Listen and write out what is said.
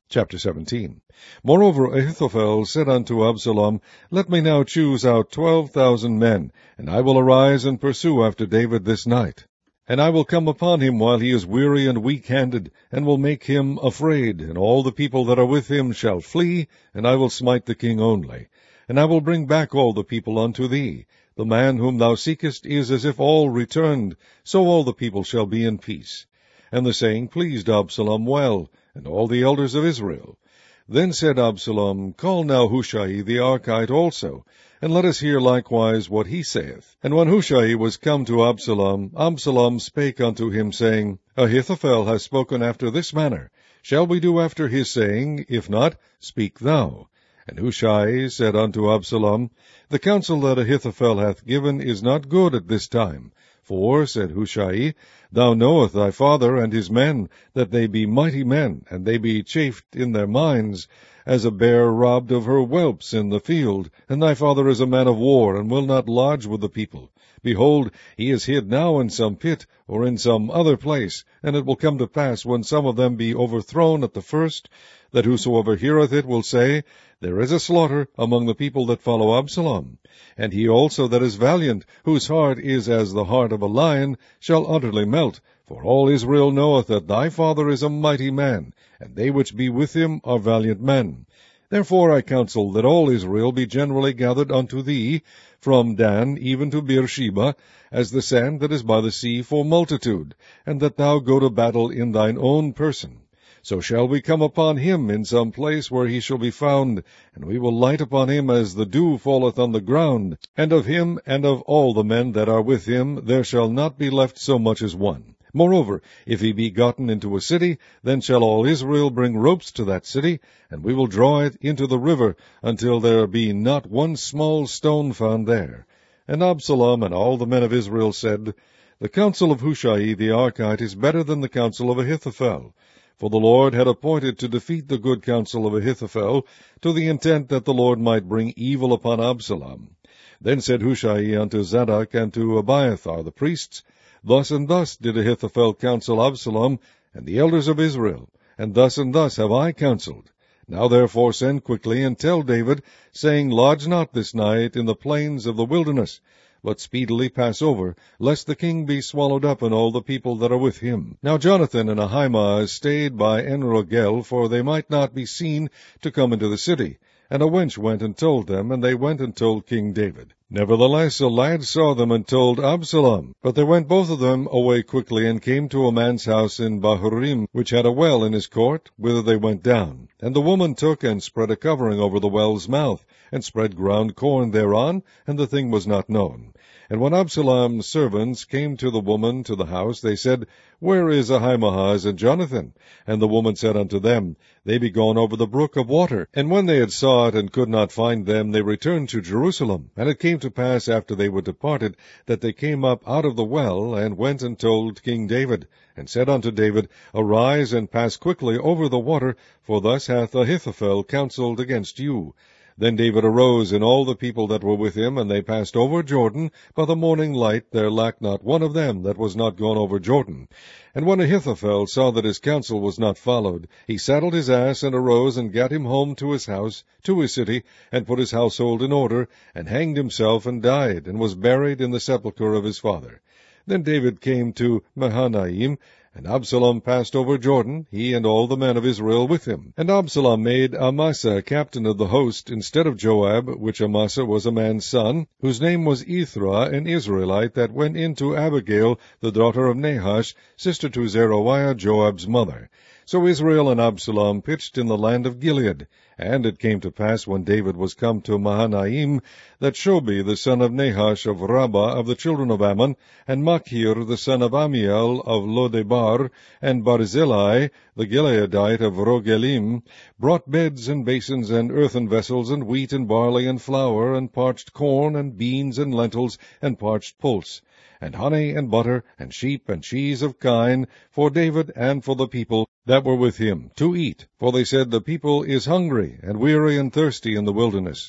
Chapter 17. Moreover, Ahithophel said unto Absalom, Let me now choose out 12,000 men, and I will arise and pursue after David this night. And I will come upon him while he is weary and weak-handed, and will make him afraid, and all the people that are with him shall flee, and I will smite the king only. And I will bring back all the people unto thee. The man whom thou seekest is as if all returned, so all the people shall be in peace. And the saying pleased Absalom well, and all the elders of Israel. Then said Absalom, Call now Hushai the Archite also, and let us hear likewise what he saith. And when Hushai was come to Absalom, Absalom spake unto him, saying, Ahithophel hath spoken after this manner. Shall we do after his saying? If not, speak thou. And Hushai said unto Absalom, The counsel that Ahithophel hath given is not good at this time. For, said Hushai, Thou knowest thy father and his men, that they be mighty men, and they be chafed in their minds, as a bear robbed of her whelps in the field. And thy father is a man of war, and will not lodge with the people. Behold, he is hid now in some pit, or in some other place. And it will come to pass, when some of them be overthrown at the first, that whosoever heareth it will say, There is a slaughter among the people that follow Absalom. And he also that is valiant, whose heart is as the heart of a lion, shall utterly melt. For all Israel knoweth that thy father is a mighty man, and they which be with him are valiant men. Therefore I counsel that all Israel be generally gathered unto thee, from Dan even to Beersheba, as the sand that is by the sea for multitude, and that thou go to battle in thine own person. So shall we come upon him in some place where he shall be found, and we will light upon him as the dew falleth on the ground, and of him and of all the men that are with him there shall not be left so much as one. Moreover, if he be gotten into a city, then shall all Israel bring ropes to that city, and we will draw it into the river, until there be not one small stone found there. And Absalom and all the men of Israel said, The counsel of Hushai the Archite is better than the counsel of Ahithophel. For the Lord had appointed to defeat the good counsel of Ahithophel, to the intent that the Lord might bring evil upon Absalom. Then said Hushai unto Zadok and to Abiathar the priests, Thus and thus did Ahithophel counsel Absalom, and the elders of Israel, and thus have I counseled. Now therefore send quickly, and tell David, saying, Lodge not this night in the plains of the wilderness, but speedily pass over, lest the king be swallowed up and all the people that are with him. Now Jonathan and Ahimaaz stayed by En-Rogel, for they might not be seen to come into the city. And a wench went and told them, and they went and told King David. Nevertheless a lad saw them and told Absalom. But they went both of them away quickly, and came to a man's house in Bahurim, which had a well in his court, whither they went down. And the woman took and spread a covering over the well's mouth, and spread ground corn thereon, and the thing was not known. And when Absalom's servants came to the woman to the house, they said, Where is Ahimaaz and Jonathan? And the woman said unto them, They be gone over the brook of water. And when they had sought and could not find them, they returned to Jerusalem. And it came to pass, after they were departed, that they came up out of the well, and went and told King David, and said unto David, Arise and pass quickly over the water, for thus hath Ahithophel counselled against you. Then David arose, and all the people that were with him, and they passed over Jordan. By the morning light there lacked not one of them that was not gone over Jordan. And when Ahithophel saw that his counsel was not followed, he saddled his ass, and arose, and gat him home to his house, to his city, and put his household in order, and hanged himself, and died, and was buried in the sepulchre of his father. Then David came to Mahanaim, and Absalom passed over Jordan, he and all the men of Israel with him. And Absalom made Amasa captain of the host, instead of Joab, which Amasa was a man's son, whose name was Ithra, an Israelite, that went in to Abigail, the daughter of Nahash, sister to Zeruiah, Joab's mother. So Israel and Absalom pitched in the land of Gilead. And it came to pass, when David was come to Mahanaim, that Shobi the son of Nahash of Rabbah of the children of Ammon, and Machir the son of Amiel of Lodebar, and Barzillai the Gileadite of Rogelim, brought beds and basins and earthen vessels, and wheat and barley and flour, and parched corn, and beans and lentils, and parched pulse, and honey and butter, and sheep and cheese of kine, for David and for the people that were with him, to eat. For they said, The people is hungry, and weary and thirsty in the wilderness.